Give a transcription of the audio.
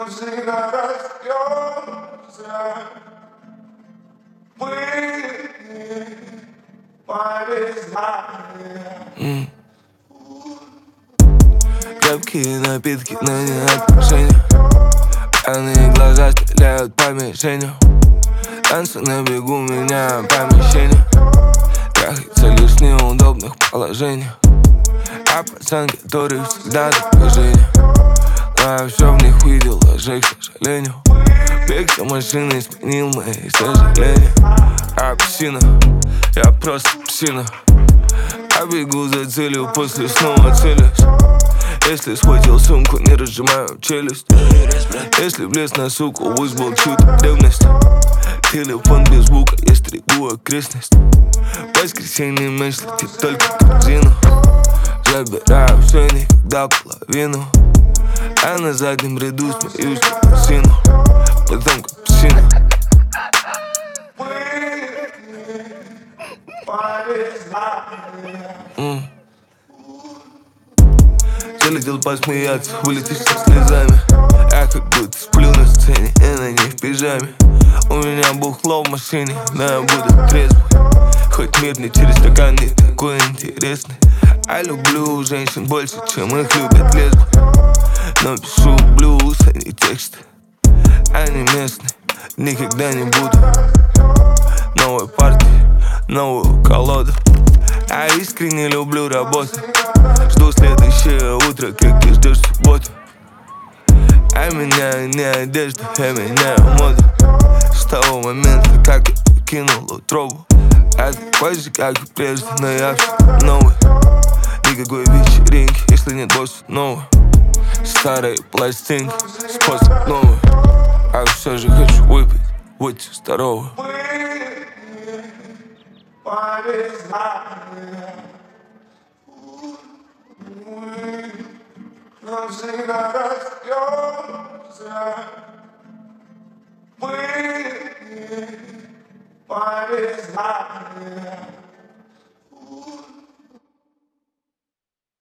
всегда растётся. Мы повезлые. Крепкие напитки, но не отношения. Пьяные глаза стреляют по мишенью. Танцы на бегу меняют помещение. Трахаться лишь в неудобных положениях. А пацан, который всегда за движение. Но я все в них видел, ложь, к сожалению. Бег за машиной сменил мои сожаления. А псина, я просто псина. Я бегу за целью, после снова целюсь. Если схватил сумку, не разжимаю челюсть. Если влез на суку, вызвал чью-то ревность. Телефон без звука, я стригу окрестность. В воскресенье мысли только корзину. Забираю все, никогда половину. А на заднем ряду смеюсь на сыну. Потом как псина. Залетел посмеяться, вылетишь со слезами. Я как будто сплю на сцене, и на ней в пижаме. У меня бухло в машине, но я буду трезвый. Хоть мир не через стакан, не такой интересный. Я люблю женщин больше, чем их любят лесбы. Но пишу блюз, а не тексты. Они местные, никогда не буду. Новая партия, новую колоду. Я искренне люблю работу. Жду следующее утро, как ты ждешь субботу. Я меняю не одежду, я меняю моду. С того момента, как я покинул утробу. Я такой же, как и прежде, но я все новый. Никакой вечеринки, если нет босса нового. Старые пластинки, способ новый. А все же хочу выпить, будьте здоровы. Мы всегда растётся. Мы повезлые.